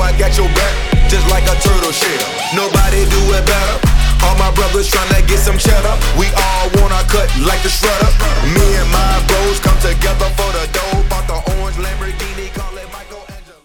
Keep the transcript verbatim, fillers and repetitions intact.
I got your back, just like a turtle shell. Nobody do it better. All my brothers tryna get some cheddar. We all want our cut like the shredder. Me and my bros come together for the dough. Bought the orange Lamborghini.